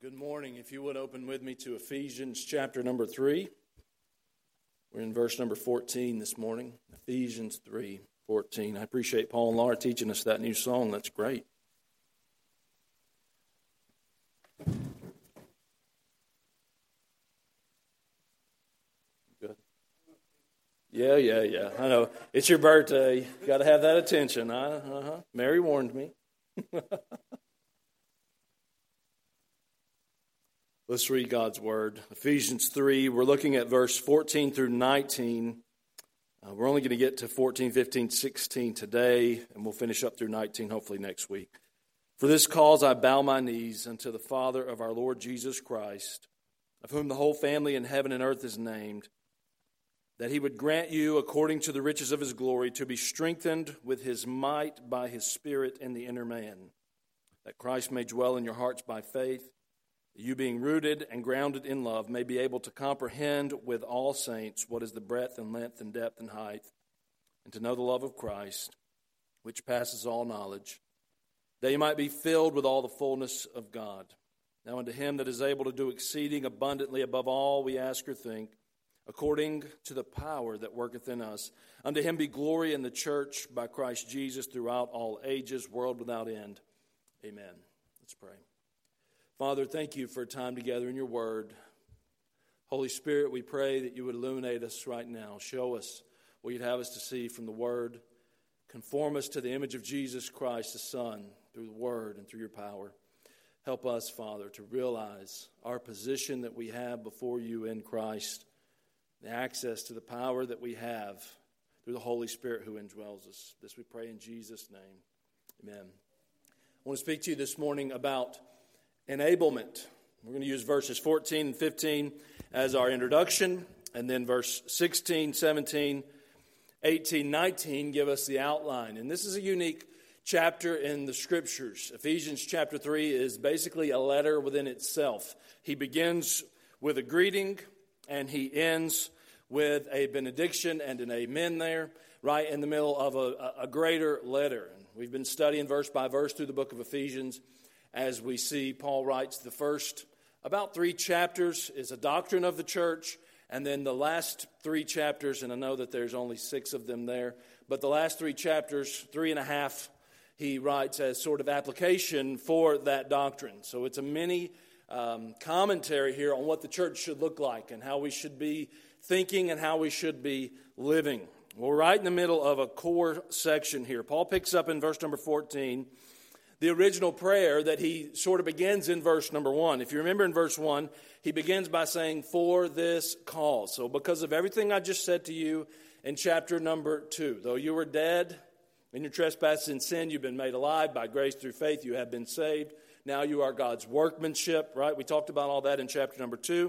Good morning. If you would open with me to Ephesians chapter number 3. We're in verse number 14 this morning. Ephesians 3:14. I appreciate Paul and Laura teaching us that new song. That's great. Good. Yeah. I know. It's your birthday. You got to have that attention. Mary warned me. Let's read God's Word. Ephesians 3, we're looking at verse 14 through 19. We're only going to get to 14, 15, 16 today, and we'll finish up through 19 hopefully next week. For this cause I bow my knees unto the Father of our Lord Jesus Christ, of whom the whole family in heaven and earth is named, that he would grant you, according to the riches of his glory, to be strengthened with his might by his Spirit in the inner man, that Christ may dwell in your hearts by faith, you being rooted and grounded in love may be able to comprehend with all saints what is the breadth and length and depth and height, and to know the love of Christ, which passes all knowledge, that you might be filled with all the fullness of God. Now unto him that is able to do exceeding abundantly above all we ask or think, according to the power that worketh in us, unto him be glory in the church by Christ Jesus throughout all ages, world without end. Amen. Let's pray. Father, thank you for a time together in your word. Holy Spirit, we pray that you would illuminate us right now. Show us what you'd have us to see from the word. Conform us to the image of Jesus Christ, the Son, through the word and through your power. Help us, Father, to realize our position that we have before you in Christ, the access to the power that we have through the Holy Spirit who indwells us. This we pray in Jesus' name. Amen. I want to speak to you this morning about enablement. We're going to use verses 14 and 15 as our introduction, and then verse 16, 17, 18, 19 give us the outline. And this is a unique chapter in the Scriptures. Ephesians chapter 3 is basically a letter within itself. He begins with a greeting, and he ends with a benediction and an amen there, right in the middle of a greater letter. And we've been studying verse by verse through the book of Ephesians. As we see, Paul writes the first about 3 chapters is a doctrine of the church, and then the last 3 chapters, and I know that there's only 6 of them there, but the last 3 chapters, 3.5, he writes as sort of application for that doctrine. So it's a mini commentary here on what the church should look like and how we should be thinking and how we should be living. We're right in the middle of a core section here. Paul picks up in verse number 14 the original prayer that he sort of begins in verse number 1. If you remember in verse 1, he begins by saying, for this cause. So because of everything I just said to you in chapter number 2, though you were dead in your trespasses and sin, you've been made alive by grace through faith, you have been saved. Now you are God's workmanship, right? We talked about all that in chapter number 2.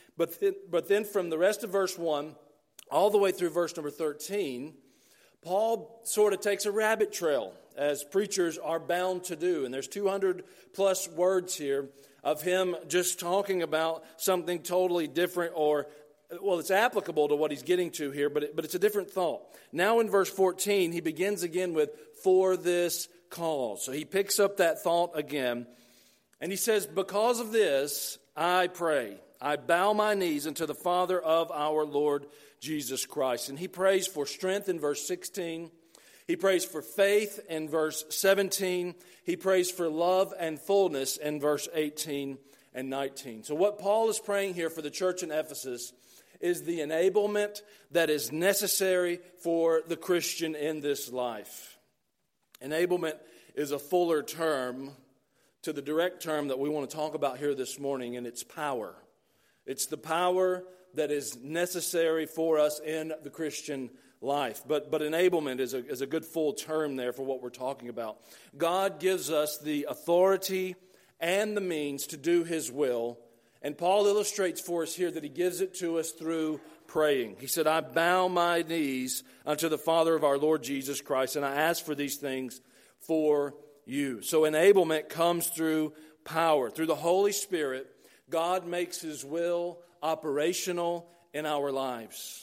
But then from the rest of verse 1 all the way through verse number 13, Paul sort of takes a rabbit trail, as preachers are bound to do. And there's 200 plus words here of him just talking about something totally different, or, well, it's applicable to what he's getting to here, but it's a different thought. Now in verse 14, he begins again with, for this cause. So he picks up that thought again, and he says, because of this, I pray. I bow my knees unto the Father of our Lord Jesus Christ. And he prays for strength in verse 16. He prays for faith in verse 17. He prays for love and fullness in verse 18 and 19. So what Paul is praying here for the church in Ephesus is the enablement that is necessary for the Christian in this life. Enablement is a fuller term to the direct term that we want to talk about here this morning, and it's power. It's the power that is necessary for us in the Christian life. But enablement is a good full term there for what we're talking about. God gives us the authority and the means to do his will. And Paul illustrates for us here that he gives it to us through praying. He said, I bow my knees unto the Father of our Lord Jesus Christ, and I ask for these things for you. So enablement comes through power. Through the Holy Spirit, God makes his will operational in our lives.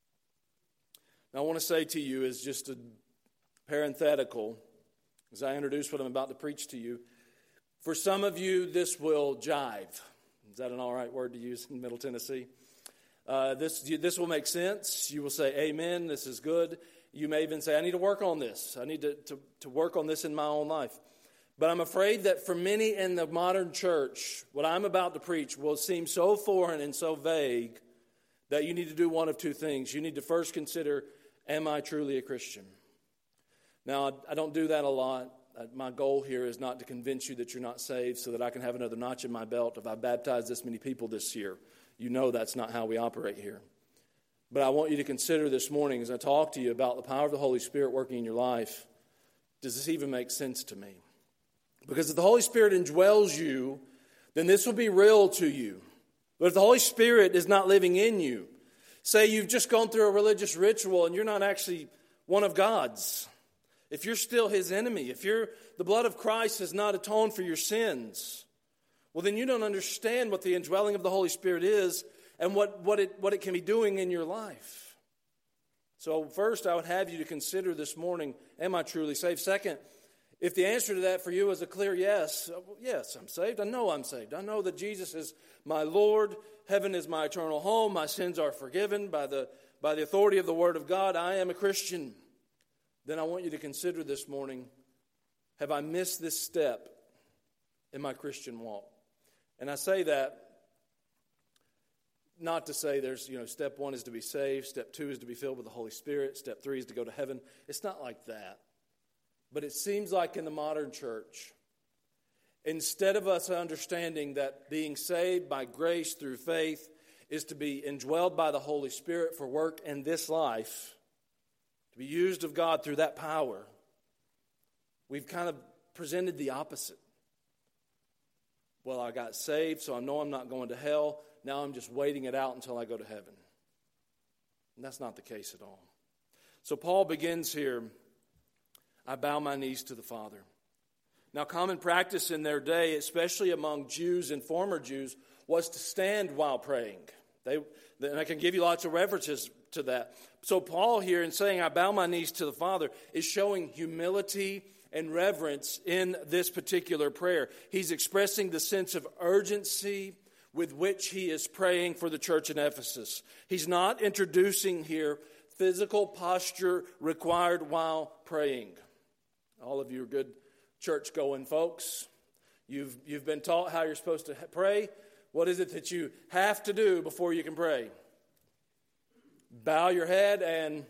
Now, I want to say to you as just a parenthetical, as I introduce what I'm about to preach to you, For some of you, this will jive. Is that an all right word to use in Middle Tennessee? This will make sense. You will say, amen, this is good. You may even say, I need to work on this. I need to work on this in my own life. But I'm afraid that for many in the modern church, what I'm about to preach will seem so foreign and so vague that you need to do one of two things. You need to first consider, am I truly a Christian? Now, I don't do that a lot. My goal here is not to convince you that you're not saved so that I can have another notch in my belt if I baptize this many people this year. You know that's not how we operate here. But I want you to consider this morning as I talk to you about the power of the Holy Spirit working in your life, does this even make sense to me? Because if the Holy Spirit indwells you, then this will be real to you. But if the Holy Spirit is not living in you, say you've just gone through a religious ritual and you're not actually one of God's, if you're still His enemy, if the blood of Christ has not atoned for your sins, well, then you don't understand what the indwelling of the Holy Spirit is and what it can be doing in your life. So first, I would have you to consider this morning, am I truly saved? Second, if the answer to that for you is a clear yes, yes, I'm saved. I know I'm saved. I know that Jesus is my Lord. Heaven is my eternal home. My sins are forgiven by the authority of the Word of God. I am a Christian. Then I want you to consider this morning, have I missed this step in my Christian walk? And I say that not to say there's, step 1 is to be saved, step 2 is to be filled with the Holy Spirit, step 3 is to go to heaven. It's not like that. But it seems like in the modern church, instead of us understanding that being saved by grace through faith is to be indwelled by the Holy Spirit for work in this life, to be used of God through that power, we've kind of presented the opposite. Well, I got saved, so I know I'm not going to hell. Now I'm just waiting it out until I go to heaven. And that's not the case at all. So Paul begins here, I bow my knees to the Father. Now, common practice in their day, especially among Jews and former Jews, was to stand while praying. And I can give you lots of references to that. So Paul here, in saying, I bow my knees to the Father, is showing humility and reverence in this particular prayer. He's expressing the sense of urgency with which he is praying for the church in Ephesus. He's not introducing here physical posture required while praying. All of you are good church-going folks. You've been taught how you're supposed to pray. What is it that you have to do before you can pray? Bow your head and...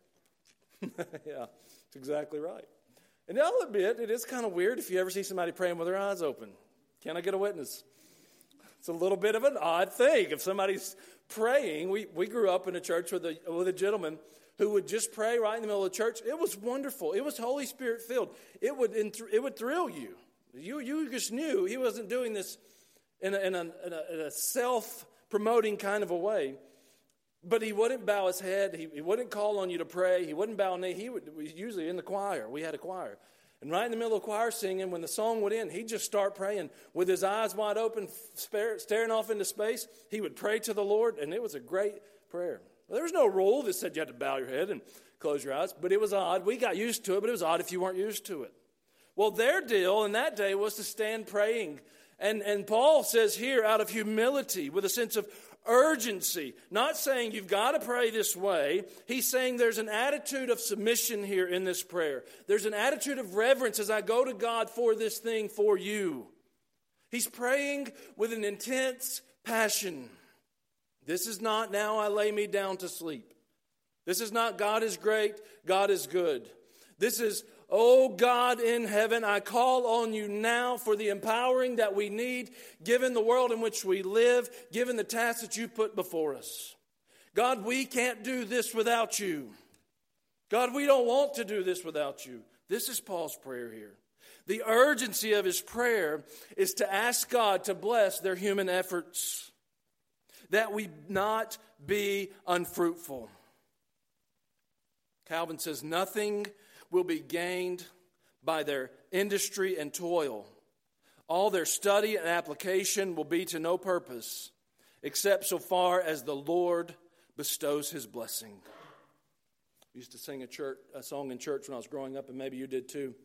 yeah, that's exactly right. And I'll admit, it is kind of weird if you ever see somebody praying with their eyes open. Can I get a witness? It's a little bit of an odd thing. If somebody's praying, we grew up in a church with a gentleman who would just pray right in the middle of the church. It was wonderful. It was Holy Spirit filled. It would thrill you. You just knew he wasn't doing this in a self-promoting kind of a way. But he wouldn't bow his head. He wouldn't call on you to pray. He wouldn't bow a knee. He was usually in the choir. We had a choir. And right in the middle of choir singing, when the song would end, he'd just start praying. With his eyes wide open, staring off into space, he would pray to the Lord, and it was a great prayer. Well, there was no rule that said you had to bow your head and close your eyes, but it was odd. We got used to it, but it was odd if you weren't used to it. Well, their deal in that day was to stand praying. And Paul says here, out of humility, with a sense of urgency, not saying you've got to pray this way. He's saying there's an attitude of submission here in this prayer. There's an attitude of reverence as I go to God for this thing for you. He's praying with an intense passion. This is not now I lay me down to sleep. This is not God is great, God is good. This is, oh God in heaven, I call on you now for the empowering that we need, given the world in which we live, given the tasks that you put before us. God, we can't do this without you. God, we don't want to do this without you. This is Paul's prayer here. The urgency of his prayer is to ask God to bless their human efforts, that we not be unfruitful. Calvin says, nothing will be gained by their industry and toil. All their study and application will be to no purpose, except so far as the Lord bestows his blessing. I used to sing a song in church when I was growing up, and maybe you did too.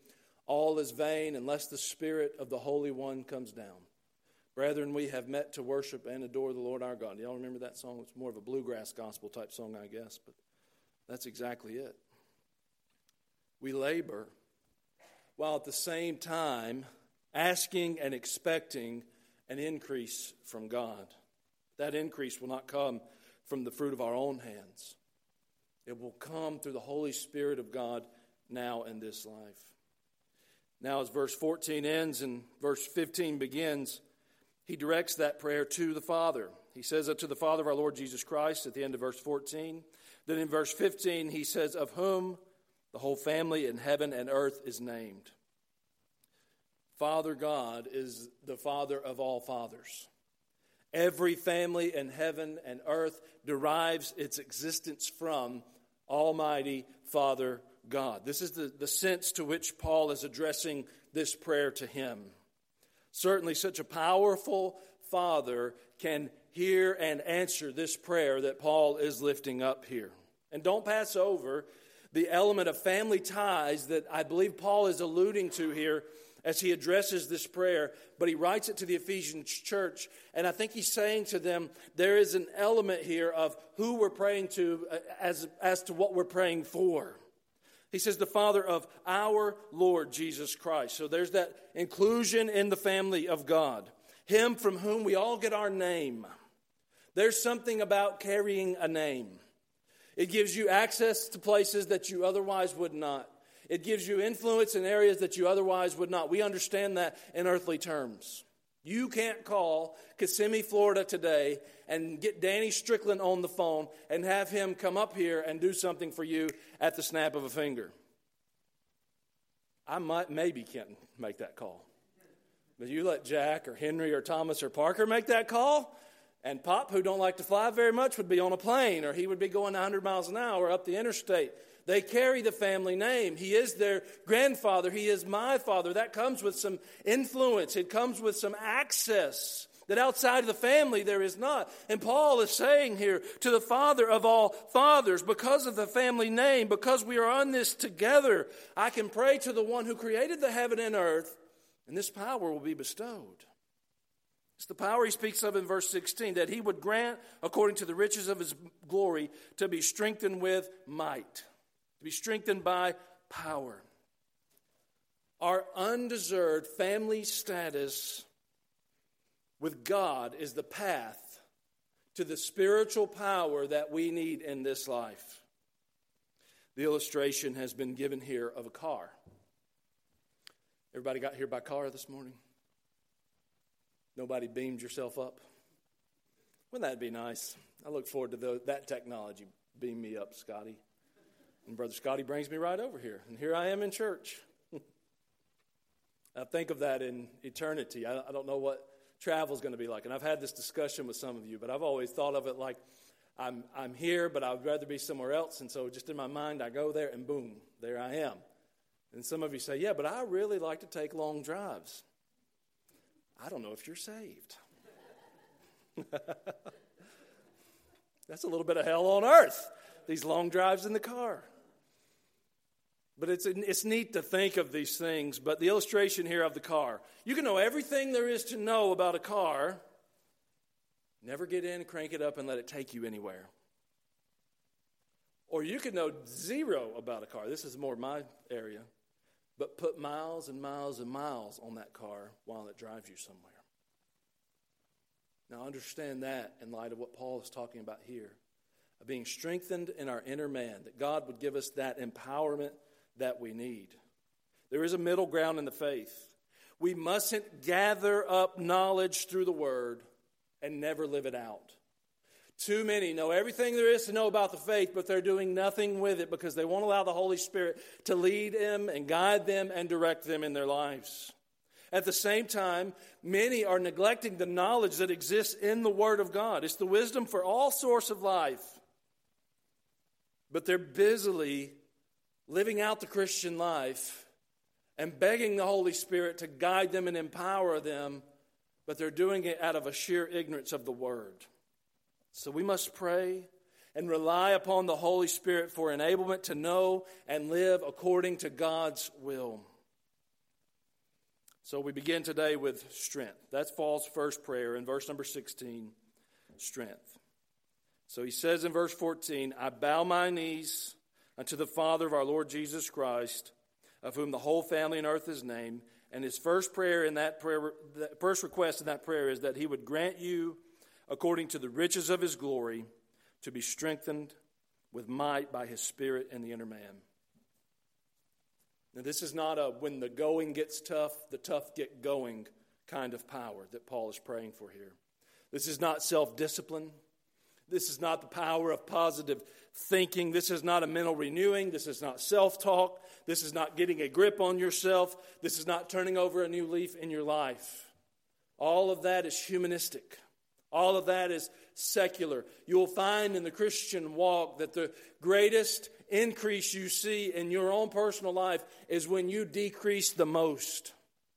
all is vain unless the Spirit of the Holy One comes down. Brethren, we have met to worship and adore the Lord our God. Y'all remember that song? It's more of a bluegrass gospel type song, I guess, but that's exactly it. We labor while at the same time asking and expecting an increase from God. That increase will not come from the fruit of our own hands. It will come through the Holy Spirit of God now in this life. Now, as verse 14 ends and verse 15 begins, he directs that prayer to the Father. He says it to the Father of our Lord Jesus Christ at the end of verse 14. Then in verse 15, he says, of whom the whole family in heaven and earth is named. Father God is the Father of all fathers. Every family in heaven and earth derives its existence from Almighty Father God. This is the sense to which Paul is addressing this prayer to him. Certainly such a powerful Father can hear and answer this prayer that Paul is lifting up here. And don't pass over the element of family ties that I believe Paul is alluding to here as he addresses this prayer, but he writes it to the Ephesian church, and I think he's saying to them, there is an element here of who we're praying to as to what we're praying for. He says, the Father of our Lord Jesus Christ. So there's that inclusion in the family of God. Him from whom we all get our name. There's something about carrying a name. It gives you access to places that you otherwise would not. It gives you influence in areas that you otherwise would not. We understand that in earthly terms. You can't call Kissimmee, Florida today and get Danny Strickland on the phone and have him come up here and do something for you at the snap of a finger. I maybe can't make that call. But you let Jack or Henry or Thomas or Parker make that call, and Pop, who don't like to fly very much, would be on a plane, or he would be going 100 miles an hour up the interstate. They carry the family name. He is their grandfather. He is my father. That comes with some influence. It comes with some access that outside of the family there is not. And Paul is saying here to the Father of all fathers, because of the family name, because we are on this together, I can pray to the one who created the heaven and earth, and this power will be bestowed. It's the power he speaks of in verse 16, that he would grant, according to the riches of his glory, to be strengthened with might. To be strengthened by power. Our undeserved family status with God is the path to the spiritual power that we need in this life. The illustration has been given here of a car. Everybody got here by car this morning? Nobody beamed yourself up? Wouldn't that be nice? I look forward to that technology. Beam me up, Scotty. And Brother Scotty brings me right over here. And here I am in church. I think of that in eternity. I don't know what travel is going to be like. And I've had this discussion with some of you, but I've always thought of it like I'm here, but I would rather be somewhere else. And so just in my mind, I go there and boom, there I am. And some of you say, yeah, but I really like to take long drives. I don't know if you're saved. That's a little bit of hell on earth, these long drives in the car. But it's neat to think of these things. But the illustration here of the car. You can know everything there is to know about a car. Never get in, crank it up, and let it take you anywhere. Or you can know zero about a car. This is more my area. But put miles and miles and miles on that car while it drives you somewhere. Now understand that in light of what Paul is talking about here. Of being strengthened in our inner man. That God would give us that empowerment that we need. There is a middle ground in the faith. We mustn't gather up knowledge through the Word and never live it out. Too many know everything there is to know about the faith, but they're doing nothing with it because they won't allow the Holy Spirit to lead them and guide them and direct them in their lives. At the same time, many are neglecting the knowledge that exists in the Word of God. It's the wisdom for all sorts of life. But they're busily living out the Christian life and begging the Holy Spirit to guide them and empower them, but they're doing it out of a sheer ignorance of the Word. So we must pray and rely upon the Holy Spirit for enablement to know and live according to God's will. So we begin today with strength. That's Paul's first prayer in verse number 16, strength. So he says in verse 14, I bow my knees unto the Father of our Lord Jesus Christ, of whom the whole family in earth is named. And his first first request in that prayer is that he would grant you, according to the riches of his glory, to be strengthened with might by his Spirit in the inner man. Now, this is not a when the going gets tough, the tough get going kind of power that Paul is praying for here. This is not self-discipline. This is not the power of positive thinking. This is not a mental renewing. This is not self-talk. This is not getting a grip on yourself. This is not turning over a new leaf in your life. All of that is humanistic. All of that is secular. You'll find in the Christian walk that the greatest increase you see in your own personal life is when you decrease the most.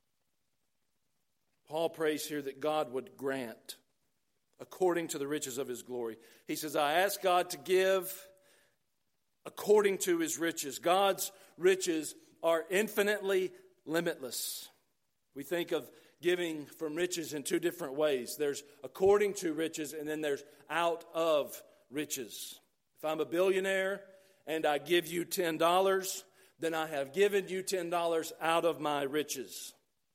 Paul prays here that God would grant according to the riches of his glory. He says, I ask God to give according to his riches. God's riches are infinitely limitless. We think of giving from riches in two different ways. There's according to riches, and then there's out of riches. If I'm a billionaire and I give you $10, then I have given you $10 out of my riches.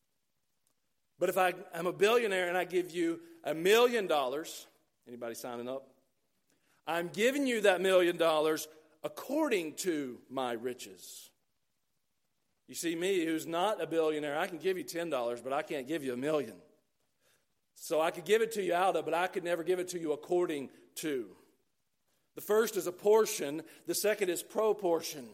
But if I'm a billionaire and I give you $1 million, anybody signing up? I'm giving you that $1 million according to my riches. You see, me, who's not a billionaire, I can give you $10, but I can't give you $1 million. So I could give it to you out of, but I could never give it to you according to. The first is a portion. The second is proportion.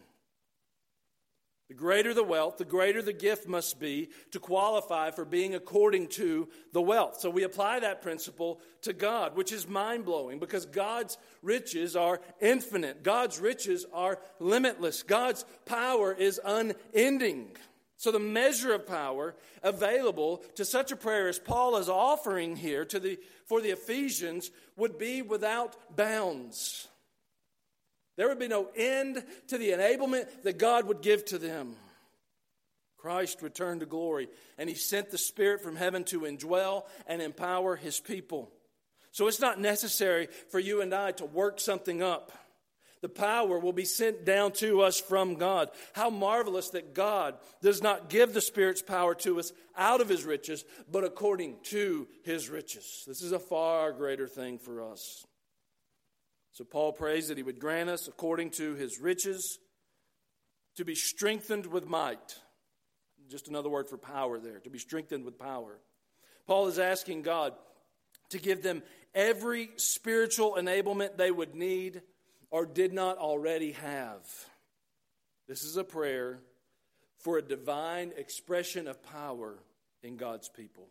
The greater the wealth, the greater the gift must be to qualify for being according to the wealth. So we apply that principle to God, which is mind-blowing because God's riches are infinite. God's riches are limitless. God's power is unending. So the measure of power available to such a prayer as Paul is offering here for the Ephesians would be without bounds. There would be no end to the enablement that God would give to them. Christ returned to glory, and he sent the Spirit from heaven to indwell and empower his people. So it's not necessary for you and I to work something up. The power will be sent down to us from God. How marvelous that God does not give the Spirit's power to us out of his riches, but according to his riches. This is a far greater thing for us. So Paul prays that he would grant us, according to his riches, to be strengthened with might. Just another word for power there, to be strengthened with power. Paul is asking God to give them every spiritual enablement they would need or did not already have. This is a prayer for a divine expression of power in God's people.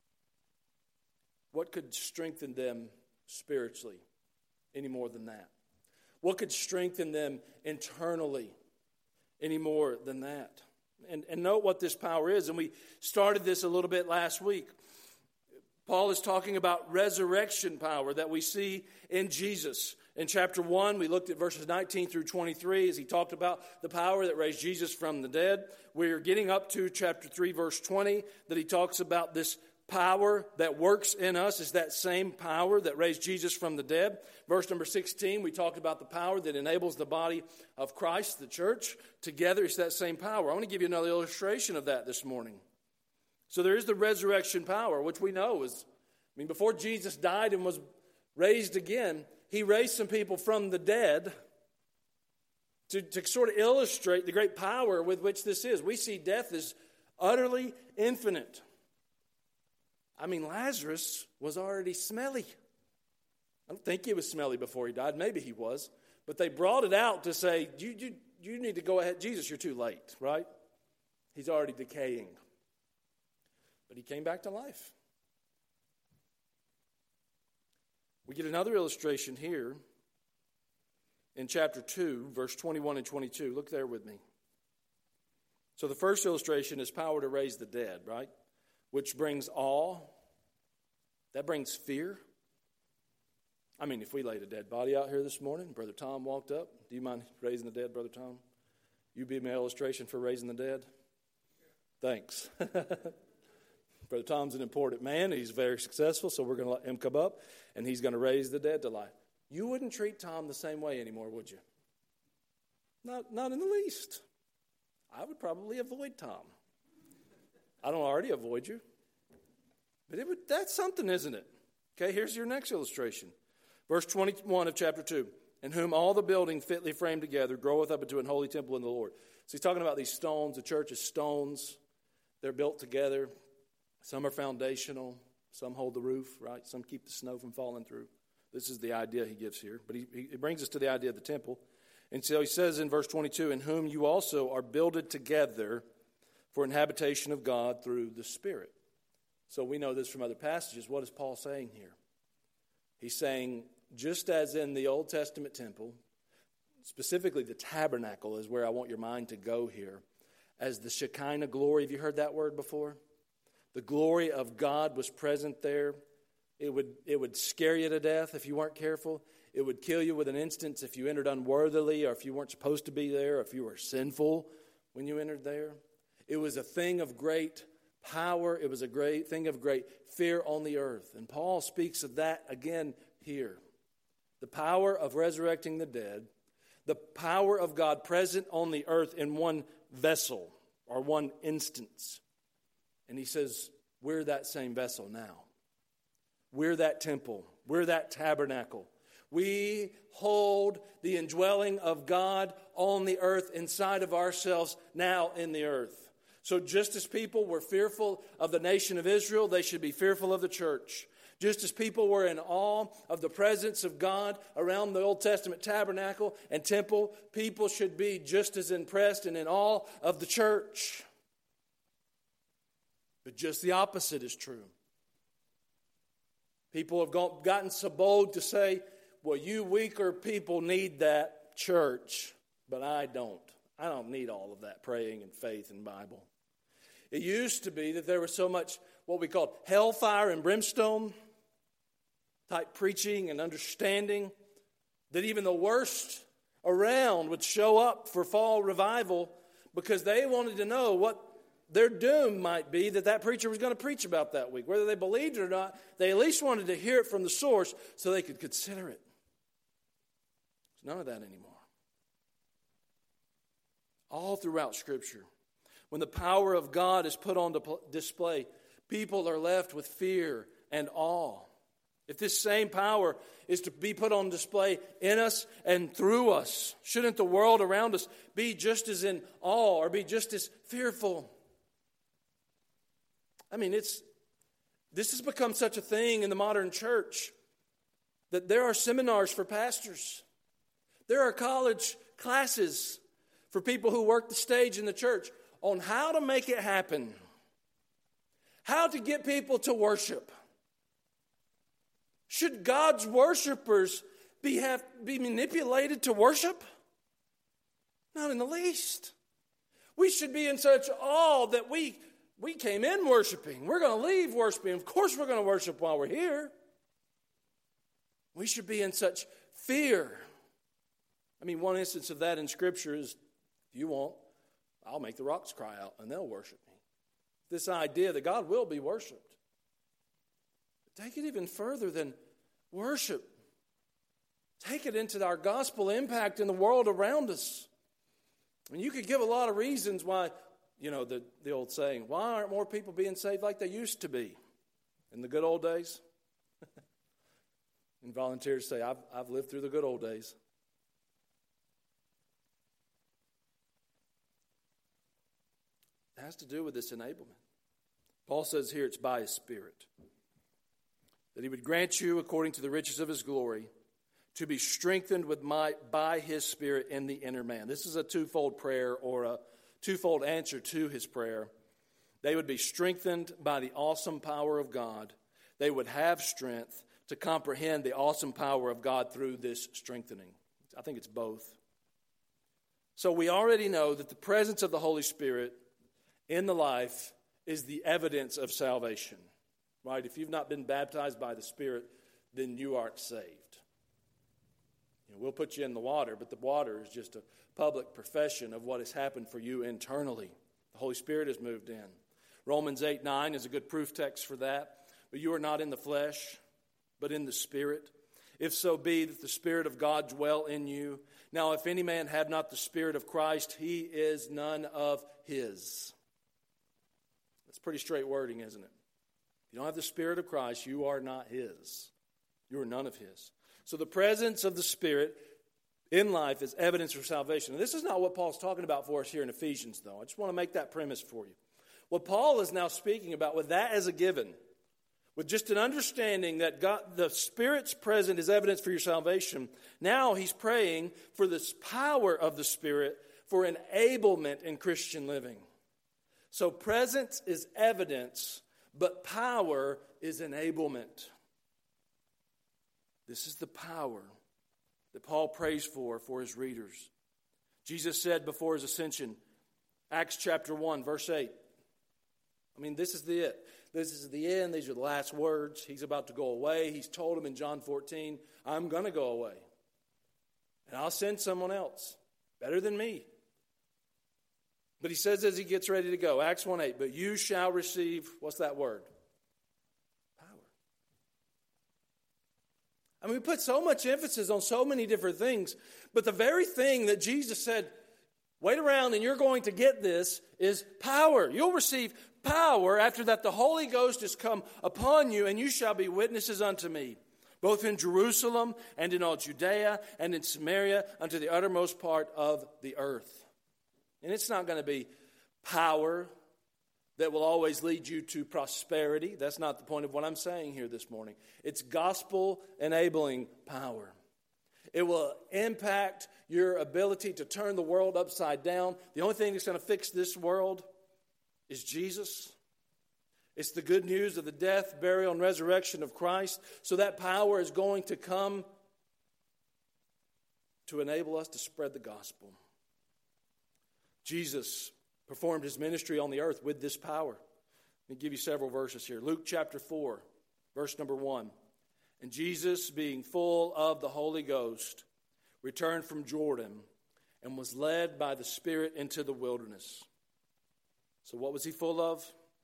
What could strengthen them spiritually? Any more than that? What could strengthen them internally any more than that? And note what this power is. And we started this a little bit last week. Paul is talking about resurrection power that we see in Jesus. In chapter 1, we looked at verses 19 through 23 as he talked about the power that raised Jesus from the dead. We're getting up to chapter 3, verse 20, that he talks about this power that works in us is that same power that raised Jesus from the dead. Verse number 16, we talked about the power that enables the body of Christ, the church, together. It's that same power. I want to give you another illustration of that this morning. So there is the resurrection power, which we know is, before Jesus died and was raised again, he raised some people from the dead to sort of illustrate the great power with which this is. We see death as utterly infinite. Lazarus was already smelly. I don't think he was smelly before he died. Maybe he was. But they brought it out to say, you need to go ahead. Jesus, you're too late, right? He's already decaying. But he came back to life. We get another illustration here in chapter 2, verse 21 and 22. Look there with me. So the first illustration is power to raise the dead, right? Which brings awe. That brings fear. If we laid a dead body out here this morning, Brother Tom walked up. Do you mind raising the dead, Brother Tom? You be my illustration for raising the dead? Thanks. Brother Tom's an important man. He's very successful, so we're going to let him come up, and he's going to raise the dead to life. You wouldn't treat Tom the same way anymore, would you? Not in the least. I would probably avoid Tom. I don't already avoid you. But that's something, isn't it? Okay, here's your next illustration. Verse 21 of chapter 2. In whom all the building fitly framed together groweth up into an holy temple in the Lord. So he's talking about these stones. The church is stones. They're built together. Some are foundational. Some hold the roof, right? Some keep the snow from falling through. This is the idea he gives here. But he brings us to the idea of the temple. And so he says in verse 22, in whom you also are builded together for an habitation of God through the Spirit. So we know this from other passages. What is Paul saying here? He's saying, just as in the Old Testament temple, specifically the tabernacle is where I want your mind to go here, as the Shekinah glory, have you heard that word before? The glory of God was present there. It would scare you to death if you weren't careful. It would kill you with an instant if you entered unworthily, or if you weren't supposed to be there, or if you were sinful when you entered there. It was a thing of great power. It was a great thing of great fear on the earth. And Paul speaks of that again here. The power of resurrecting the dead, the power of God present on the earth in one vessel or one instance. And he says, we're that same vessel now. We're that temple. We're that tabernacle. We hold the indwelling of God on the earth inside of ourselves now in the earth. So just as people were fearful of the nation of Israel, they should be fearful of the church. Just as people were in awe of the presence of God around the Old Testament tabernacle and temple, people should be just as impressed and in awe of the church. But just the opposite is true. People have gotten so bold to say, well, you weaker people need that church, but I don't. I don't need all of that praying and faith and Bible. It used to be that there was so much what we called hellfire and brimstone type preaching and understanding that even the worst around would show up for fall revival because they wanted to know what their doom might be that preacher was going to preach about that week. Whether they believed it or not, they at least wanted to hear it from the source so they could consider it. There's none of that anymore. All throughout Scripture, when the power of God is put on display, people are left with fear and awe. If this same power is to be put on display in us and through us, shouldn't the world around us be just as in awe or be just as fearful? I mean, this has become such a thing in the modern church that there are seminars for pastors. There are college classes for people who work the stage in the church on how to make it happen, how to get people to worship. Should God's worshipers be manipulated to worship? Not in the least. We should be in such awe that we came in worshiping. We're going to leave worshiping. Of course we're going to worship while we're here. We should be in such fear. I mean, one instance of that in Scripture is, if you want, I'll make the rocks cry out and they'll worship me. This idea that God will be worshiped. Take it even further than worship. Take it into our gospel impact in the world around us. And you could give a lot of reasons why, the old saying, why aren't more people being saved like they used to be in the good old days? And volunteers say, I've lived through the good old days. It has to do with this enablement. Paul says here it's by His Spirit. That He would grant you, according to the riches of His glory, to be strengthened with might by His Spirit in the inner man. This is a twofold prayer or a twofold answer to His prayer. They would be strengthened by the awesome power of God. They would have strength to comprehend the awesome power of God through this strengthening. I think it's both. So we already know that the presence of the Holy Spirit in the life is the evidence of salvation. Right? If you've not been baptized by the Spirit, then you aren't saved. We'll put you in the water, but the water is just a public profession of what has happened for you internally. The Holy Spirit has moved in. Romans 8:9 is a good proof text for that. But you are not in the flesh, but in the Spirit. If so be that the Spirit of God dwell in you. Now if any man have not the Spirit of Christ, he is none of his. That's pretty straight wording, isn't it? If you don't have the Spirit of Christ, you are not his. You are none of his. So the presence of the Spirit in life is evidence for salvation. And this is not what Paul's talking about for us here in Ephesians, though. I just want to make that premise for you. What Paul is now speaking about, with that as a given, with just an understanding that God, the Spirit's presence is evidence for your salvation, now he's praying for this power of the Spirit for enablement in Christian living. So presence is evidence, but power is enablement. This is the power that Paul prays for his readers. Jesus said before his ascension, Acts chapter 1, verse 8. I mean, this is it. This is the end. These are the last words. He's about to go away. He's told him in John 14, I'm going to go away. And I'll send someone else, better than me. But he says as he gets ready to go, Acts 1:8, but you shall receive, what's that word? Power. I mean, we put so much emphasis on so many different things, but the very thing that Jesus said, wait around and you're going to get this, is power. You'll receive power. After that, the Holy Ghost has come upon you, and you shall be witnesses unto me, both in Jerusalem and in all Judea and in Samaria, unto the uttermost part of the earth. And it's not going to be power that will always lead you to prosperity. That's not the point of what I'm saying here this morning. It's gospel-enabling power. It will impact your ability to turn the world upside down. The only thing that's going to fix this world is Jesus. It's the good news of the death, burial, and resurrection of Christ. So that power is going to come to enable us to spread the gospel. Jesus performed his ministry on the earth with this power. Let me give you several verses here. Luke chapter 4, verse number 1. And Jesus, being full of the Holy Ghost, returned from Jordan and was led by the Spirit into the wilderness. So what was he full of?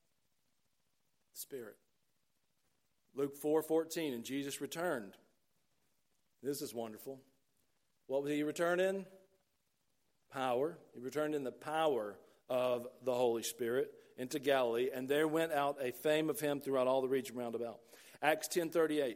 The Spirit. Luke 4:14, and Jesus returned. This is wonderful. What did he return in? Power. He returned in the power of the Holy Spirit into Galilee, and there went out a fame of him throughout all the region round about. Acts 10:38.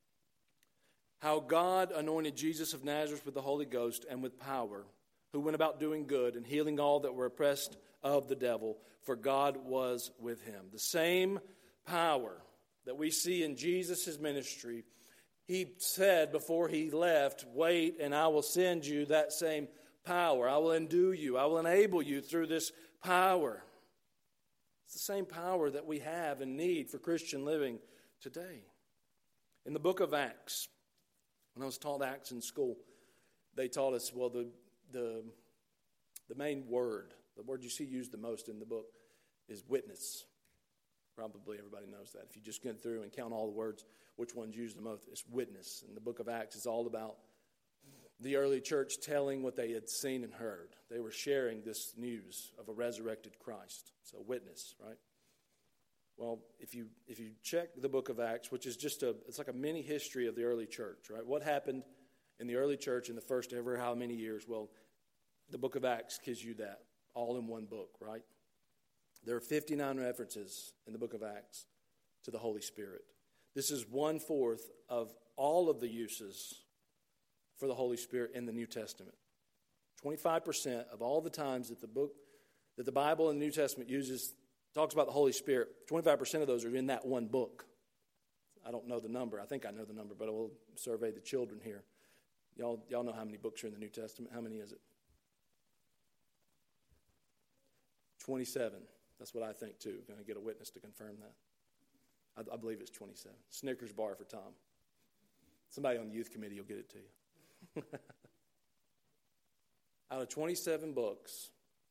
How God anointed Jesus of Nazareth with the Holy Ghost and with power, who went about doing good and healing all that were oppressed of the devil, for God was with him. The same power that we see in Jesus' ministry, he said before he left, wait, and I will send you that same power. I will endue you. I will enable you through this power. It's the same power that we have and need for Christian living today. In the book of Acts, when I was taught Acts in school, they taught us, well, the main word, the word you see used the most in the book is witness. Probably everybody knows that. If you just get through and count all the words, which one's used the most, it's witness. And the book of Acts is all about the early church telling what they had seen and heard. They were sharing this news of a resurrected Christ. So witness, right? Well, if you check the book of Acts, which is it's like a mini history of the early church, right? What happened in the early church in the first ever how many years? Well, the book of Acts gives you that all in one book, right? There are 59 references in the book of Acts to the Holy Spirit. This is 1/4 of all of the uses for the Holy Spirit in the New Testament. 25% of all the times that the Bible in the New Testament talks about the Holy Spirit, 25% of those are in that one book. I don't know the number. I think I know the number, but I will survey the children here. Y'all know how many books are in the New Testament? How many is it? 27. That's what I think, too. Going to get a witness to confirm that. I believe it's 27. Snickers bar for Tom. Somebody on the youth committee will get it to you. Out of 27 books,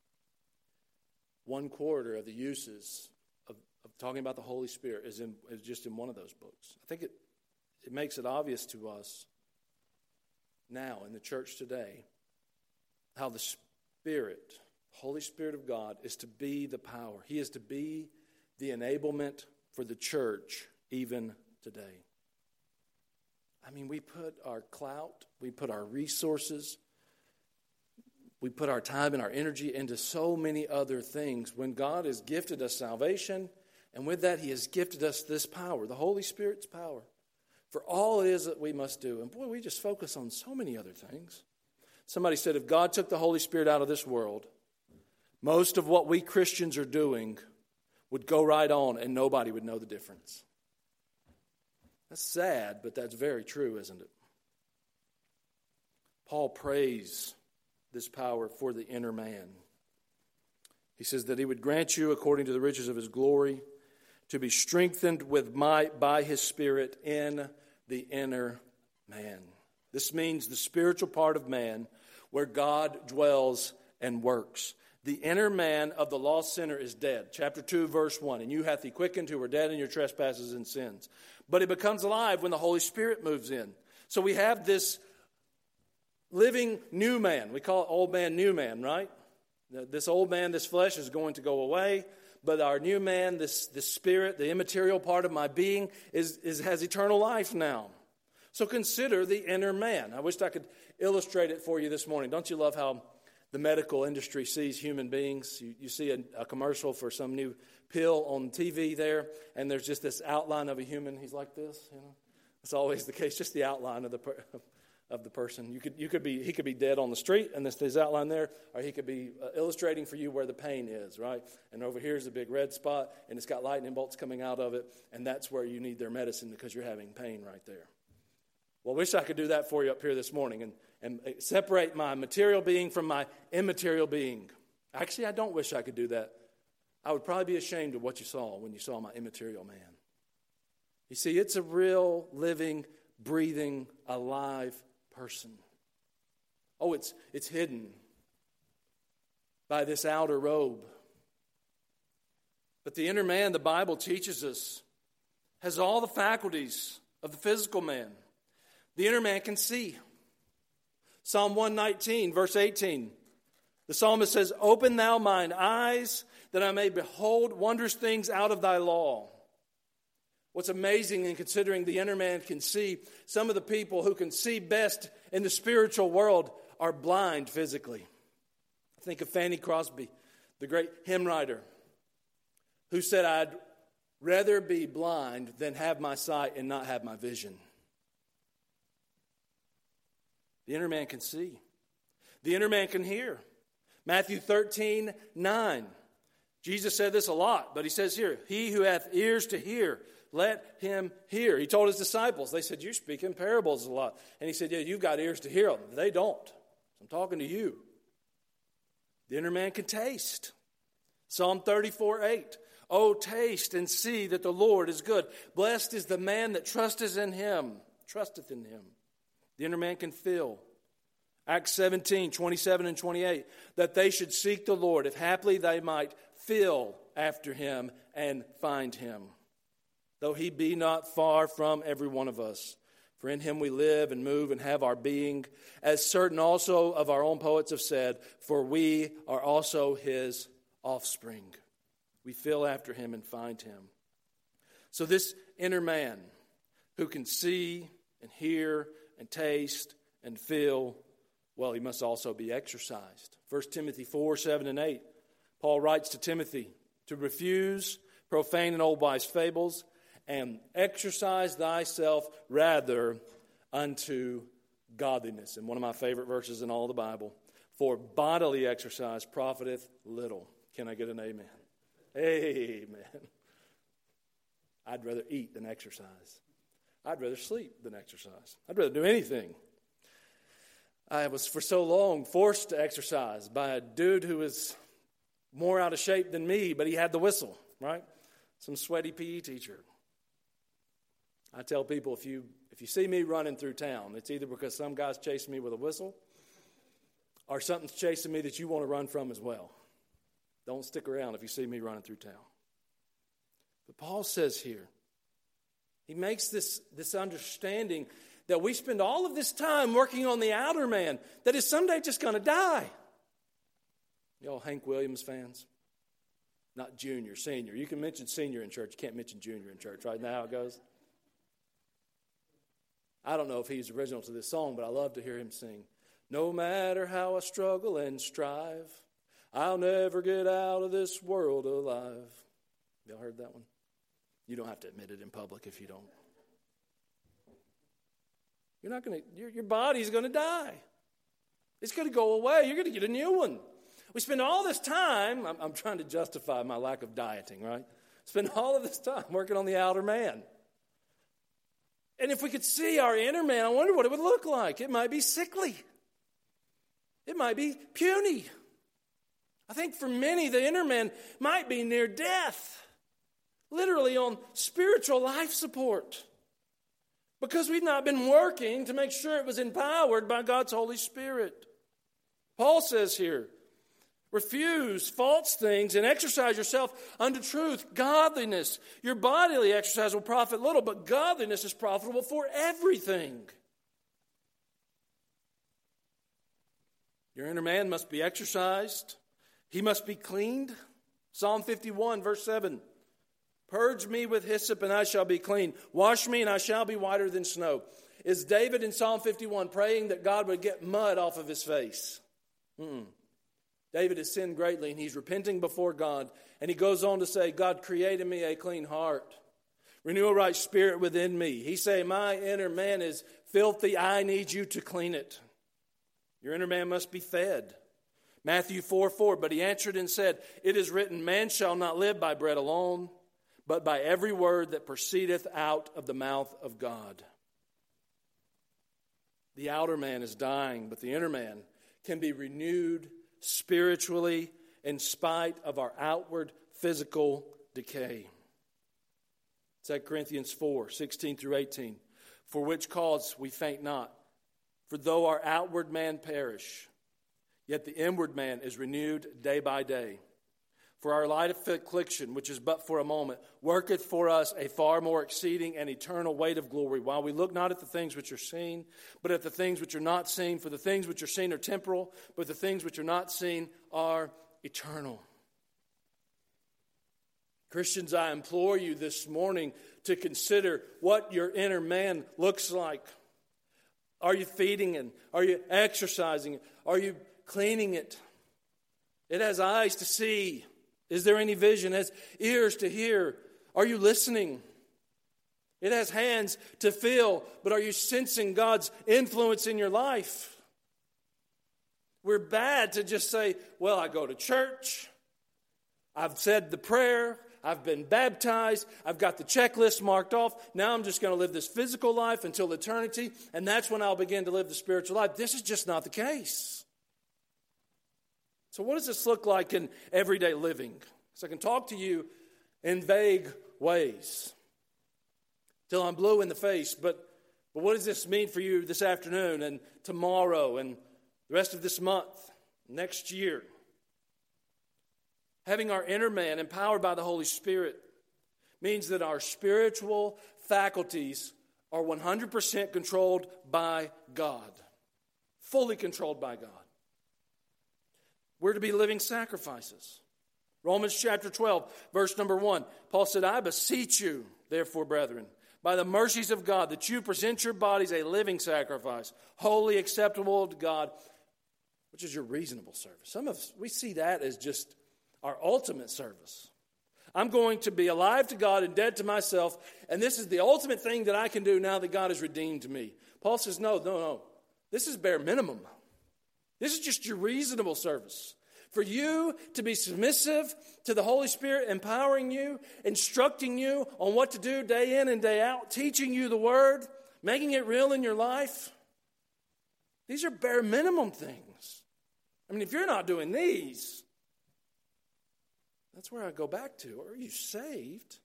1/4 of the uses of talking about the Holy Spirit is just in one of those books. I think it makes it obvious to us now in the church today how the Spirit, Holy Spirit of God, is to be the power. He is to be the enablement for the church even today. I mean, we put our clout, we put our resources, we put our time and our energy into so many other things when God has gifted us salvation, and with that He has gifted us this power, the Holy Spirit's power, for all it is that we must do. And boy, we just focus on so many other things. Somebody said if God took the Holy Spirit out of this world, most of what we Christians are doing would go right on and nobody would know the difference. That's sad, but that's very true, isn't it? Paul prays this power for the inner man. He says that He would grant you, according to the riches of His glory, to be strengthened with might by His Spirit in the inner man. This means the spiritual part of man where God dwells and works. The inner man of the lost sinner is dead. Chapter 2, verse 1. And you hath He quickened who were dead in your trespasses and sins. But He becomes alive when the Holy Spirit moves in. So we have this living new man. We call it old man, new man, right? This old man, this flesh is going to go away. But our new man, this spirit, the immaterial part of my being, has eternal life now. So consider the inner man. I wish I could illustrate it for you this morning. Don't you love how the medical industry sees human beings? You see a commercial for some new pill on TV there, and there's just this outline of a human. He's like this, you know. It's always the case, just the outline of the person. He could be dead on the street, and this his outline there, or he could be illustrating for you where the pain is, right? And over here's a big red spot, and it's got lightning bolts coming out of it, and that's where you need their medicine because you're having pain right there. Well, I wish I could do that for you up here this morning and separate my material being from my immaterial being. Actually, I don't wish I could do that. I would probably be ashamed of what you saw when you saw my immaterial man. You see, it's a real, living, breathing, alive person. Oh, it's hidden by this outer robe. But the inner man, the Bible teaches us, has all the faculties of the physical man. The inner man can see. Psalm 119, verse 18. The psalmist says, "Open thou mine eyes, that I may behold wondrous things out of thy law." What's amazing in considering the inner man can see, some of the people who can see best in the spiritual world are blind physically. Think of Fanny Crosby, the great hymn writer, who said, "I'd rather be blind than have my sight and not have my vision." The inner man can see. The inner man can hear. Matthew 13:9. Jesus said this a lot, but He says here, "He who hath ears to hear, let him hear." He told His disciples, they said, "You speak in parables a lot." And He said, "Yeah, you've got ears to hear them. They don't. I'm talking to you." The inner man can taste. Psalm 34:8. "Oh, taste and see that the Lord is good. Blessed is the man that trusteth in Him." The inner man can feel. Acts 17:27 and 28. "That they should seek the Lord, if haply they might feel after Him and find Him. Though He be not far from every one of us. For in Him we live and move and have our being. As certain also of our own poets have said, for we are also His offspring." We feel after Him and find Him. So this inner man who can see and hear and taste and feel, well, he must also be exercised. 1 Timothy 4:7 and 8. Paul writes to Timothy to refuse profane and old wise fables and exercise thyself rather unto godliness. And one of my favorite verses in all the Bible, "For bodily exercise profiteth little." Can I get an amen? Amen. I'd rather eat than exercise. I'd rather sleep than exercise. I'd rather do anything. I was for so long forced to exercise by a dude who was more out of shape than me, but he had the whistle, right? Some sweaty PE teacher. I tell people, if you see me running through town, it's either because some guy's chasing me with a whistle or something's chasing me that you want to run from as well. Don't stick around if you see me running through town. But Paul says here, he makes this understanding that we spend all of this time working on the outer man that is someday just going to die. Y'all Hank Williams fans? Not junior, senior. You can mention senior in church. You can't mention junior in church, right? Now how it goes. I don't know if he's original to this song, but I love to hear him sing. No matter how I struggle and strive, I'll never get out of this world alive. Y'all heard that one? You don't have to admit it in public if you don't. You're not going to, your body's going to die. It's going to go away. You're going to get a new one. We spend all this time, I'm trying to justify my lack of dieting, right? Spend all of this time working on the outer man. And if we could see our inner man, I wonder what it would look like. It might be sickly. It might be puny. I think for many, the inner man might be near death, literally on spiritual life support, because we've not been working to make sure it was empowered by God's Holy Spirit. Paul says here, refuse false things and exercise yourself unto truth, godliness. Your bodily exercise will profit little, but godliness is profitable for everything. Your inner man must be exercised. He must be cleaned. Psalm 51, verse 7. Purge me with hyssop, and I shall be clean. Wash me, and I shall be whiter than snow. Is David in Psalm 51 praying that God would get mud off of his face? David has sinned greatly, and he's repenting before God. And he goes on to say, God, create in me a clean heart. Renew a right spirit within me. He say, my inner man is filthy. I need you to clean it. Your inner man must be fed. Matthew 4:4, but he answered and said, it is written, man shall not live by bread alone, but by every word that proceedeth out of the mouth of God. The outer man is dying, but the inner man can be renewed spiritually in spite of our outward physical decay. 2 Corinthians 4:16 through 18. For which cause we faint not. For though our outward man perish, yet the inward man is renewed day by day. For our light affliction, which is but for a moment, worketh for us a far more exceeding and eternal weight of glory, while we look not at the things which are seen, but at the things which are not seen. For the things which are seen are temporal, but the things which are not seen are eternal. Christians, I implore you this morning to consider what your inner man looks like. Are you feeding it? Are you exercising it? Are you cleaning it? It has eyes to see. Is there any vision? It has ears to hear. Are you listening? It has hands to feel, but are you sensing God's influence in your life? We're bad to just say, well, I go to church. I've said the prayer. I've been baptized. I've got the checklist marked off. Now I'm just going to live this physical life until eternity, and that's when I'll begin to live the spiritual life. This is just not the case. So what does this look like in everyday living? So I can talk to you in vague ways till I'm blue in the face, but what does this mean for you this afternoon and tomorrow and the rest of this month, next year? Having our inner man empowered by the Holy Spirit means that our spiritual faculties are 100% controlled by God. Fully controlled by God. We're to be living sacrifices. Romans chapter 12, verse number 1. Paul said, I beseech you, therefore, brethren, by the mercies of God, that you present your bodies a living sacrifice, wholly acceptable to God, which is your reasonable service. Some of us, we see that as just our ultimate service. I'm going to be alive to God and dead to myself, and this is the ultimate thing that I can do now that God has redeemed me. Paul says, no. This is bare minimum. This is just your reasonable service. For you to be submissive to the Holy Spirit, empowering you, instructing you on what to do day in and day out, teaching you the Word, making it real in your life. These are bare minimum things. I mean, if you're not doing these, that's where I go back to. Are you saved?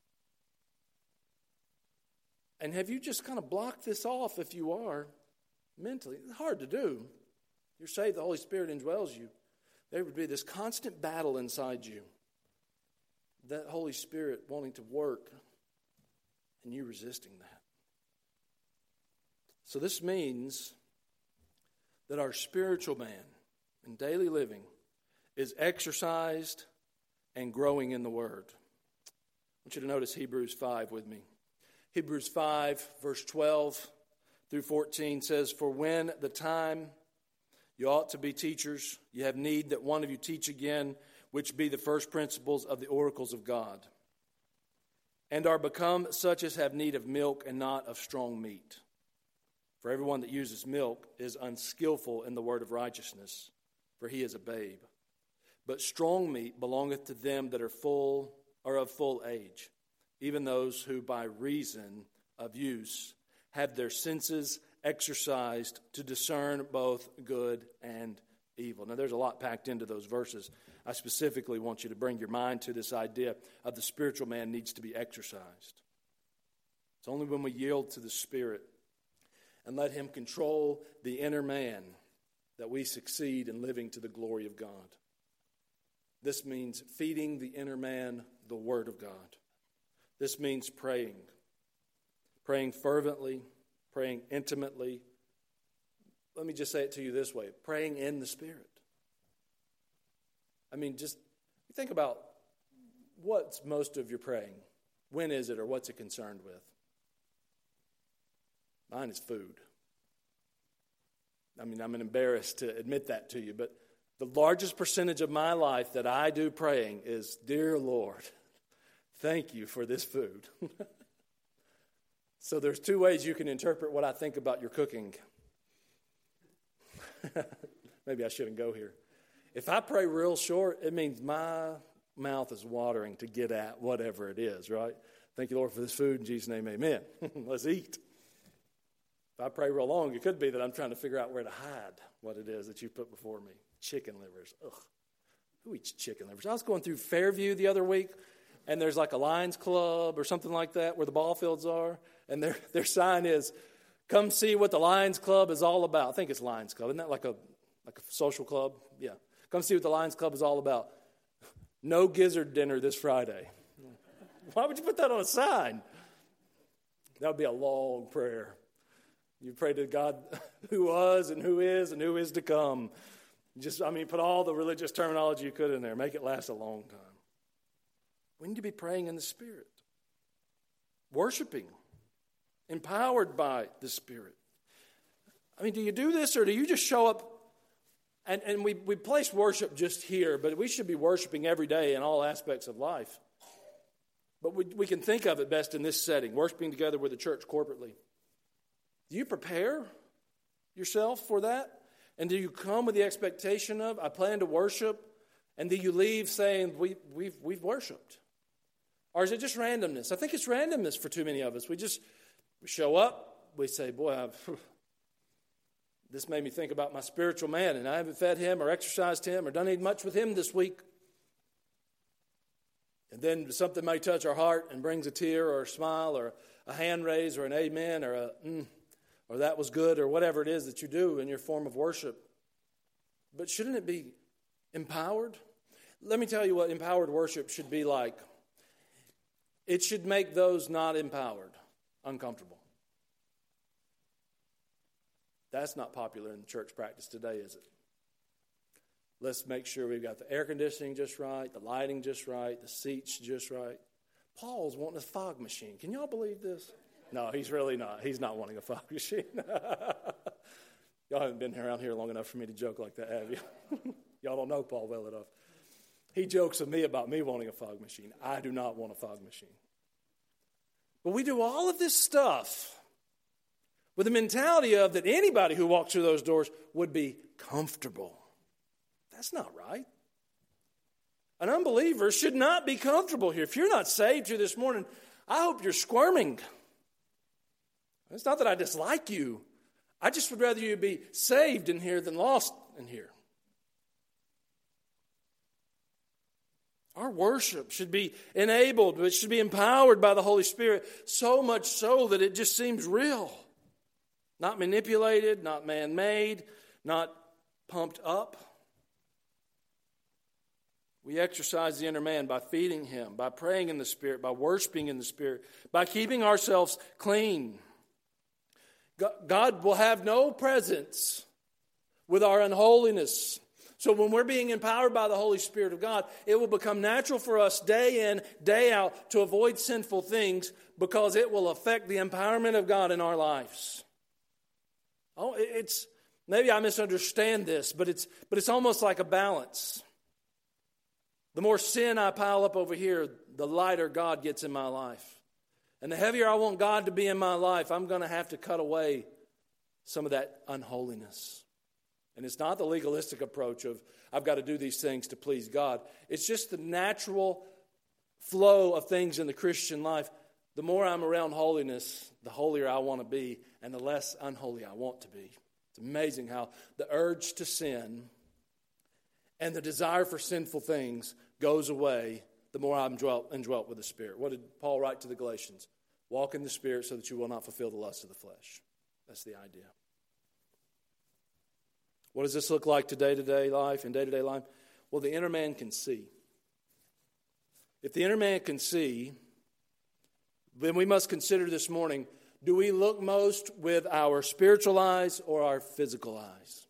And have you just kind of blocked this off if you are mentally? It's hard to do. You're saved, the Holy Spirit indwells you. There would be this constant battle inside you. That Holy Spirit wanting to work and you resisting that. So this means that our spiritual man in daily living is exercised and growing in the Word. I want you to notice Hebrews 5 with me. Hebrews 5, verse 12 through 14 says, "For when the time you ought to be teachers, you have need that one of you teach again, which be the first principles of the oracles of God, and are become such as have need of milk and not of strong meat. For everyone that uses milk is unskillful in the word of righteousness, for he is a babe. But strong meat belongeth to them that are of full age, even those who by reason of use have their senses exercised to discern both good and evil." Now, there's a lot packed into those verses. I specifically want you to bring your mind to this idea of the spiritual man needs to be exercised. It's only when we yield to the Spirit and let Him control the inner man that we succeed in living to the glory of God. This means feeding the inner man the Word of God. This means praying fervently, praying intimately. Let me just say it to you this way: praying in the Spirit. I mean, just think about what's most of your praying. When is it, or what's it concerned with? Mine is food. I mean, I'm embarrassed to admit that to you, but the largest percentage of my life that I do praying is, "Dear Lord, thank you for this food." So there's two ways you can interpret what I think about your cooking. Maybe I shouldn't go here. If I pray real short, it means my mouth is watering to get at whatever it is, right? Thank you, Lord, for this food. In Jesus' name, amen. Let's eat. If I pray real long, it could be that I'm trying to figure out where to hide what it is that you put before me. Chicken livers. Ugh. Who eats chicken livers? I was going through Fairview the other week, and there's like a Lions Club or something like that where the ball fields are, and their sign is, "Come see what the Lions Club is all about." I think it's Lions Club. Isn't that like a social club? Yeah. Come see what the Lions Club is all about. No gizzard dinner this Friday. Why would you put that on a sign? That would be a long prayer. You pray to God who was and who is to come. Put all the religious terminology you could in there. Make it last a long time. We need to be praying in the Spirit. Worshiping. Empowered by the Spirit. I mean, do you do this, or do you just show up? And we place worship just here, but we should be worshiping every day in all aspects of life. But we can think of it best in this setting, worshiping together with the church corporately. Do you prepare yourself for that? And do you come with the expectation of, "I plan to worship," and do you leave saying, we've worshiped? Or is it just randomness? I think it's randomness for too many of us. We show up, we say, "Boy, this made me think about my spiritual man, and I haven't fed him or exercised him or done any much with him this week." And then something may touch our heart and brings a tear or a smile or a hand raise or an amen or or "that was good," or whatever it is that you do in your form of worship. But shouldn't it be empowered? Let me tell you what empowered worship should be like. It should make those not empowered uncomfortable. That's not popular in church practice today, is it? Let's make sure we've got the air conditioning just right, the lighting just right, the seats just right. Paul's wanting a fog machine. Can y'all believe this? No, he's really not. He's not wanting a fog machine. Y'all haven't been around here long enough for me to joke like that, have you? Y'all don't know Paul well enough. He jokes with me about me wanting a fog machine. I do not want a fog machine. But we do all of this stuff with the mentality of that anybody who walks through those doors would be comfortable. That's not right. An unbeliever should not be comfortable here. If you're not saved here this morning, I hope you're squirming. It's not that I dislike you. I just would rather you be saved in here than lost in here. Our worship should be enabled, it should be empowered by the Holy Spirit, so much so that it just seems real. Not manipulated, not man-made, not pumped up. We exercise the inner man by feeding him, by praying in the Spirit, by worshiping in the Spirit, by keeping ourselves clean. God will have no presence with our unholiness. So when we're being empowered by the Holy Spirit of God, it will become natural for us day in, day out to avoid sinful things because it will affect the empowerment of God in our lives. Oh, maybe I misunderstand this, but it's almost like a balance. The more sin I pile up over here, the lighter God gets in my life. And the heavier I want God to be in my life, I'm going to have to cut away some of that unholiness. And it's not the legalistic approach of, I've got to do these things to please God. It's just the natural flow of things in the Christian life. The more I'm around holiness, the holier I want to be, and the less unholy I want to be. It's amazing how the urge to sin and the desire for sinful things goes away the more I'm indwelt with the Spirit. What did Paul write to the Galatians? Walk in the Spirit so that you will not fulfill the lust of the flesh. That's the idea. What does this look like in day-to-day life? Well, the inner man can see. If the inner man can see, then we must consider this morning, do we look most with our spiritual eyes or our physical eyes?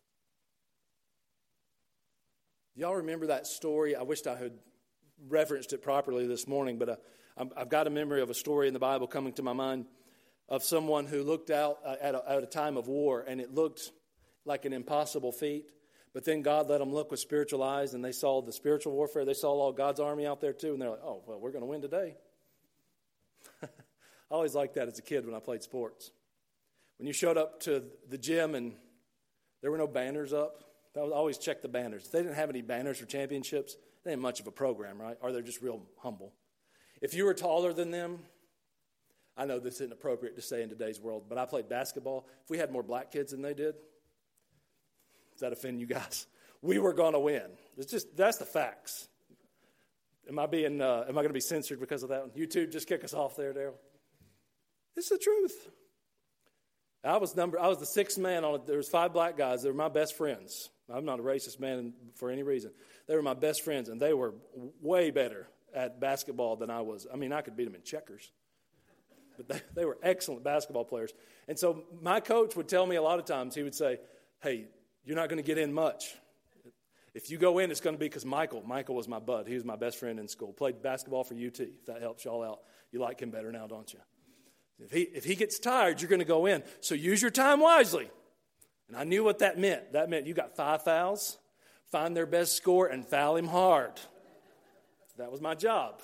Y'all remember that story? I wished I had referenced it properly this morning, but I've got a memory of a story in the Bible coming to my mind of someone who looked out at a time of war, and it looked like an impossible feat. But then God let them look with spiritual eyes, and they saw the spiritual warfare. They saw all God's army out there too, and they're like, oh, well, we're going to win today. I always liked that as a kid when I played sports. When you showed up to the gym and there were no banners up, I would always check the banners. If they didn't have any banners or championships, they didn't have much of a program, right? Or they're just real humble. If you were taller than them, I know this isn't appropriate to say in today's world, but I played basketball. If we had more black kids than they did, does that offend you guys? We were going to win. That's the facts. Am I going to be censored because of that one? YouTube, just kick us off there, Daryl. It's the truth. I was the sixth man on it. There was 5 black guys. They were my best friends. I'm not a racist man for any reason. They were my best friends, and they were way better at basketball than I was. I mean, I could beat them in checkers. But they were excellent basketball players. And so my coach would tell me a lot of times, he would say, hey, you're not going to get in much. If you go in, it's going to be because Michael was my bud. He was my best friend in school. Played basketball for UT, if that helps y'all out. You like him better now, don't you? If he gets tired, you're going to go in. So use your time wisely. And I knew what that meant. That meant you got 5 fouls, find their best score, and foul him hard. That was my job.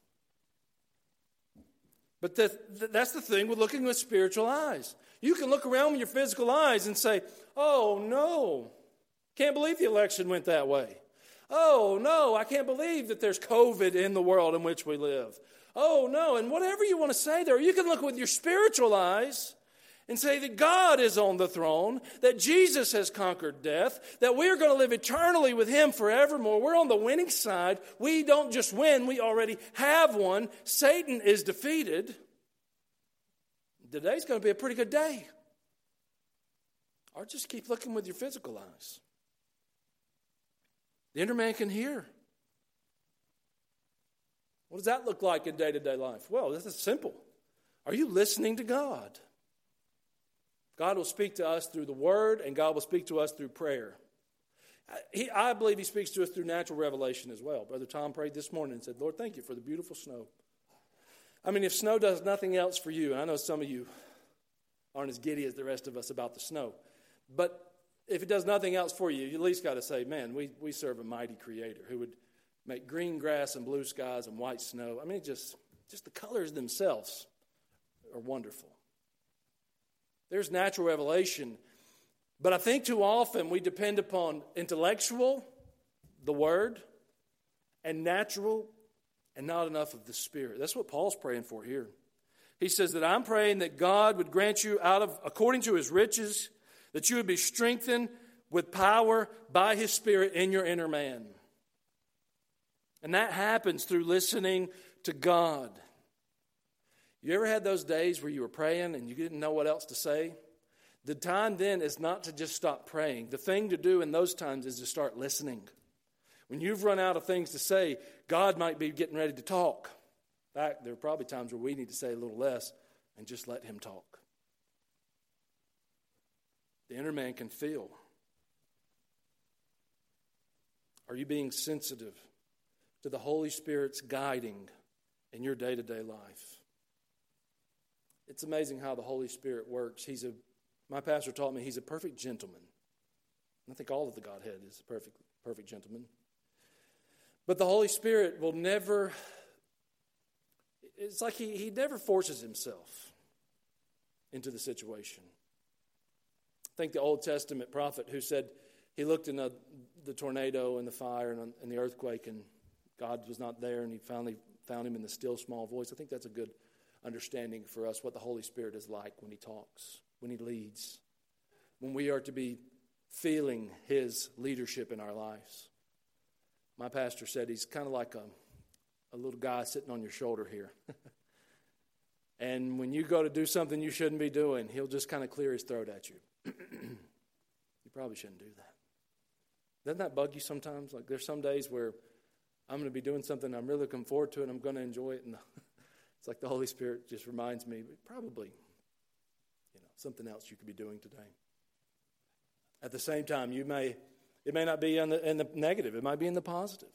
But that's the thing with looking with spiritual eyes. You can look around with your physical eyes and say, oh, no, can't believe the election went that way. Oh, no, I can't believe that there's COVID in the world in which we live. Oh, no, and whatever you want to say there, you can look with your spiritual eyes and say that God is on the throne, that Jesus has conquered death, that we are going to live eternally with Him forevermore. We're on the winning side. We don't just win, we already have won. Satan is defeated. Today's going to be a pretty good day. Or just keep looking with your physical eyes. The inner man can hear. What does that look like in day-to-day life? Well, this is simple. Are you listening to God? God will speak to us through the Word, and God will speak to us through prayer. I believe He speaks to us through natural revelation as well. Brother Tom prayed this morning and said, Lord, thank you for the beautiful snow. I mean, if snow does nothing else for you, and I know some of you aren't as giddy as the rest of us about the snow, but if it does nothing else for you, you at least got to say, man, we serve a mighty Creator who would make green grass and blue skies and white snow. I mean, just the colors themselves are wonderful. There's natural revelation, but I think too often we depend upon intellectual, the Word, and natural, and not enough of the Spirit. That's what Paul's praying for here. He says that I'm praying that God would grant you according to His riches, that you would be strengthened with power by His Spirit in your inner man. And that happens through listening to God. You ever had those days where you were praying and you didn't know what else to say? The time then is not to just stop praying. The thing to do in those times is to start listening. When you've run out of things to say, God might be getting ready to talk. In fact, there are probably times where we need to say a little less and just let Him talk. The inner man can feel. Are you being sensitive to the Holy Spirit's guiding in your day-to-day life? It's amazing how the Holy Spirit works. My pastor taught me he's a perfect gentleman. I think all of the Godhead is a perfect gentleman. But the Holy Spirit will never, it's like he never forces himself into the situation. I think the Old Testament prophet who said he looked in the tornado and the fire and the earthquake and God was not there and he finally found him in the still small voice. I think that's a good understanding for us what the Holy Spirit is like when he talks, when he leads, when we are to be feeling his leadership in our lives. My pastor said he's kind of like a little guy sitting on your shoulder here. And when you go to do something you shouldn't be doing, he'll just kind of clear his throat at you. You probably shouldn't do that. Doesn't that bug you sometimes? Like there's some days where I'm going to be doing something I'm really looking forward to and I'm going to enjoy it. And it's like the Holy Spirit just reminds me, probably, something else you could be doing today. At the same time, it may not be in the negative. It might be in the positive.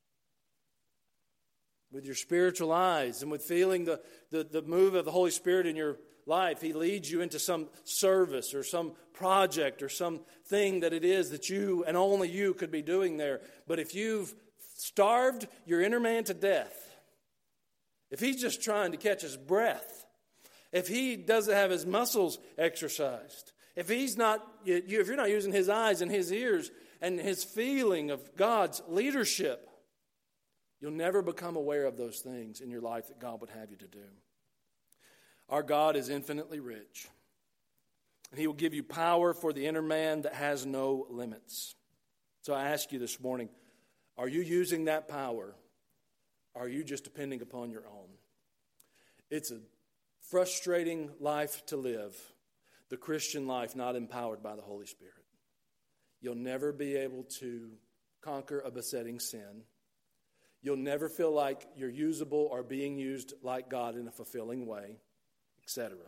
With your spiritual eyes and with feeling the move of the Holy Spirit in your life, he leads you into some service or some project or some thing that it is that you and only you could be doing there. But if you've starved your inner man to death, if he's just trying to catch his breath, if he doesn't have his muscles exercised, if you're not using his eyes and his ears and his feeling of God's leadership, you'll never become aware of those things in your life that God would have you to do. Our God is infinitely rich. And he will give you power for the inner man that has no limits. So I ask you this morning, are you using that power? Or are you just depending upon your own? It's a frustrating life to live, the Christian life not empowered by the Holy Spirit. You'll never be able to conquer a besetting sin. You'll never feel like you're usable or being used like God in a fulfilling way, etc.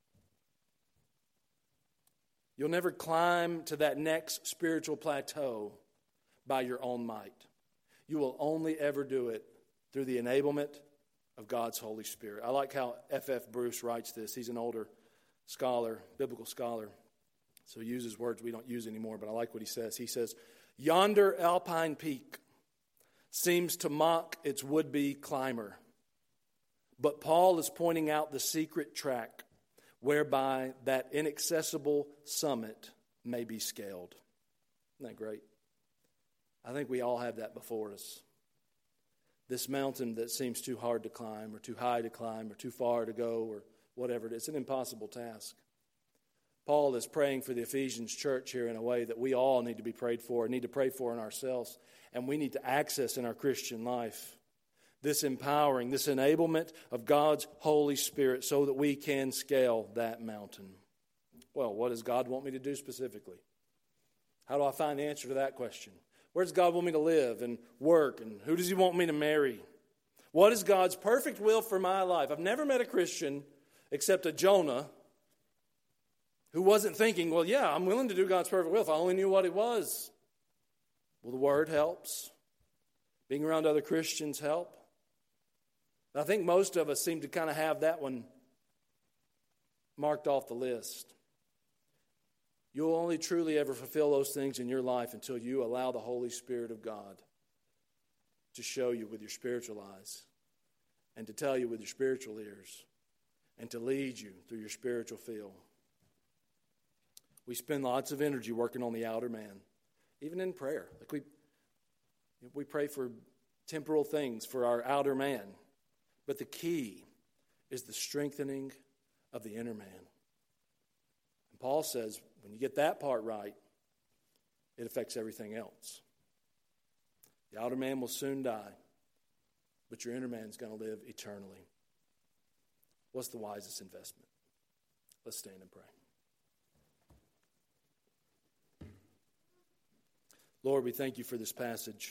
You'll never climb to that next spiritual plateau by your own might. You will only ever do it through the enablement of God's Holy Spirit. I like how F.F. Bruce writes this. He's an older scholar, biblical scholar, so he uses words we don't use anymore, but I like what he says. He says, "Yonder alpine peak seems to mock its would-be climber, but Paul is pointing out the secret track whereby that inaccessible summit may be scaled." Isn't that great? I think we all have that before us. This mountain that seems too hard to climb or too high to climb or too far to go or whatever it is. It's an impossible task. Paul is praying for the Ephesians church here in a way that we all need to be prayed for, need to pray for in ourselves, and we need to access in our Christian life. This empowering, this enablement of God's Holy Spirit so that we can scale that mountain. Well, what does God want me to do specifically? How do I find the answer to that question? Where does God want me to live and work? And who does he want me to marry? What is God's perfect will for my life? I've never met a Christian except a Jonah who wasn't thinking, well, yeah, I'm willing to do God's perfect will if I only knew what it was. Well, the Word helps. Being around other Christians help. I think most of us seem to kind of have that one marked off the list. You'll only truly ever fulfill those things in your life until you allow the Holy Spirit of God to show you with your spiritual eyes and to tell you with your spiritual ears and to lead you through your spiritual field. We spend lots of energy working on the outer man, even in prayer. Like we pray for temporal things for our outer man, but the key is the strengthening of the inner man. And Paul says, when you get that part right, it affects everything else. The outer man will soon die, but your inner man's going to live eternally. What's the wisest investment? Let's stand and pray. Lord, we thank you for this passage.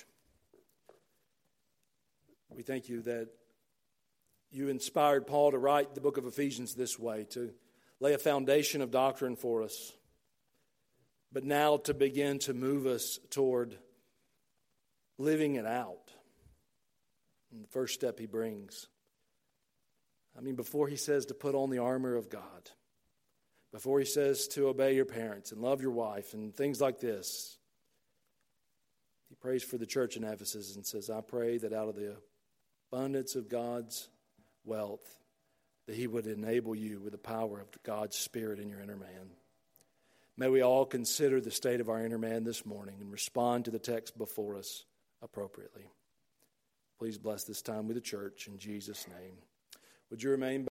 We thank you that you inspired Paul to write the book of Ephesians this way, to lay a foundation of doctrine for us, but now to begin to move us toward living it out. And the first step he brings. Before he says to put on the armor of God, before he says to obey your parents and love your wife and things like this, he prays for the church in Ephesus and says, I pray that out of the abundance of God's wealth, that he would enable you with the power of God's Spirit in your inner man. May we all consider the state of our inner man this morning and respond to the text before us appropriately. Please bless this time with the church in Jesus' name. Would you remain